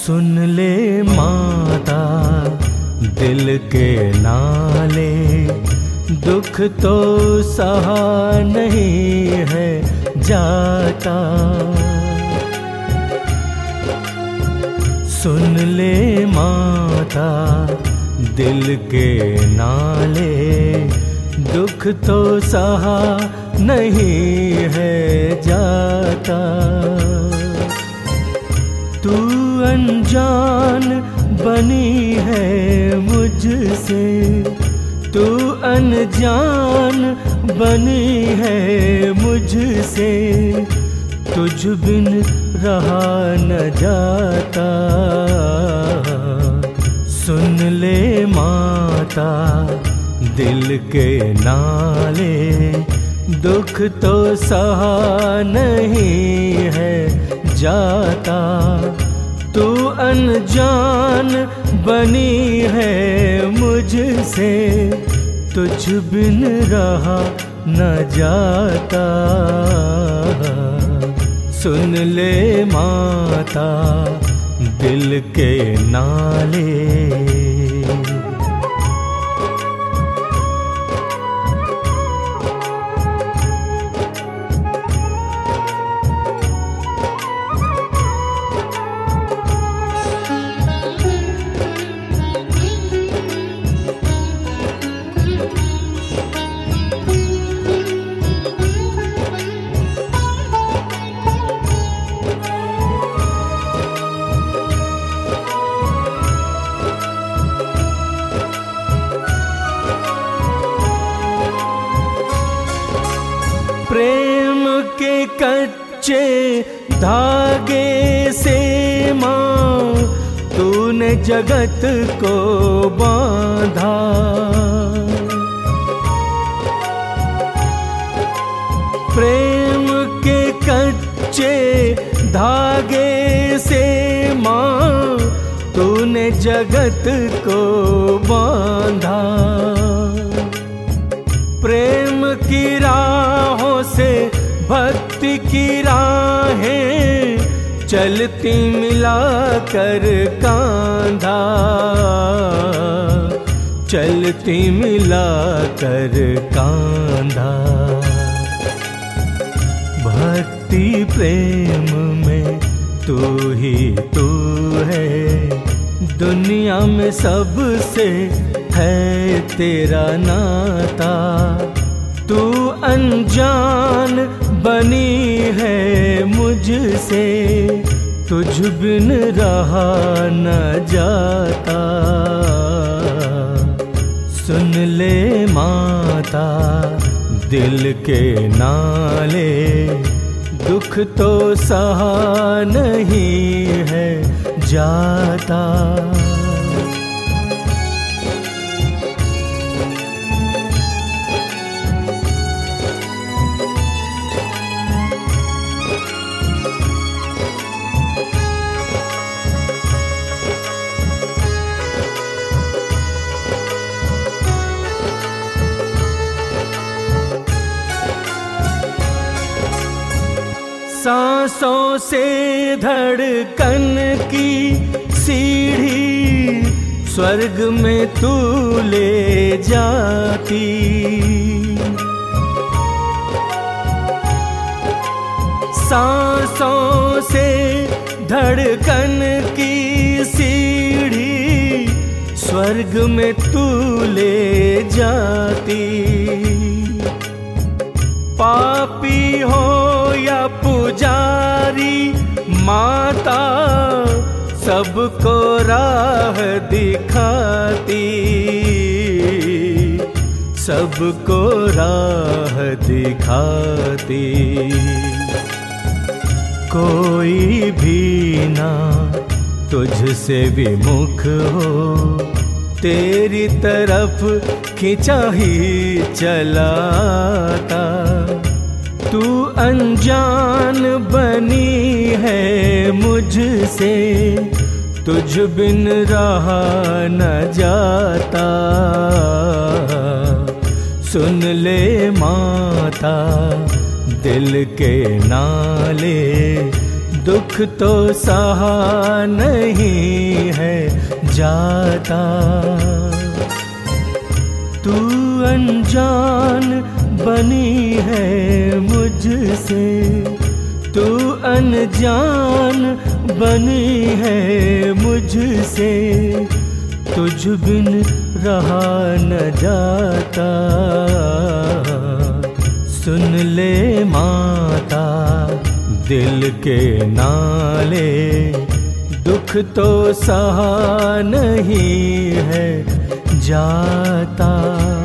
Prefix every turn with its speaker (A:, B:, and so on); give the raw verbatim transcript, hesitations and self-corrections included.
A: सुन ले माता दिल के नाले, दुख तो सहा नहीं है जाता। सुन ले माता दिल के नाले, दुख तो सहा नहीं है जाता। तू अनजान बनी है मुझसे, तू अनजान बनी है मुझसे, तुझ बिन रहा न जाता। सुन ले माता दिल के नाले, दुख तो सहा नहीं है जाता। तू अनजान बनी है मुझसे, तुझ बिन रहा न जाता। सुन ले माता दिल के नाले। प्रेम के कच्चे धागे से माँ तूने जगत को बांधा। प्रेम के कच्चे धागे से माँ तूने जगत को बांधा। प्रेम की राहों से भक्ति की राहें चलती मिला कर कांधा, चलती मिला कर कांधा। भक्ति प्रेम में तू ही तू है, दुनिया में सबसे है तेरा नाता। तू अनजान बनी है मुझसे, तुझ बिन रहा न जाता। सुन ले माता दिल के नाले, दुख तो सहा नहीं है जाता। सांसों से धड़कन की सीढ़ी स्वर्ग में तू ले जाती। सांसों से धड़कन की सीढ़ी स्वर्ग में तू ले जाती। पापी हो या पुजारी माता, सबको राह दिखाती, सबको राह दिखाती। कोई भी ना तुझसे विमुख हो, तेरी तरफ खिंचा ही चलाता। तू अनजान बनी है मुझसे, तुझ बिन रहा न जाता। सुन ले माता दिल के नाले, दुख तो सहा नहीं है जाता। तू अनजान बनी है मुझसे, तू अनजान बनी है मुझसे, तुझ बिन रहा न जाता। सुन ले माता दिल के नाले, दुख तो सहा नहीं है जाता।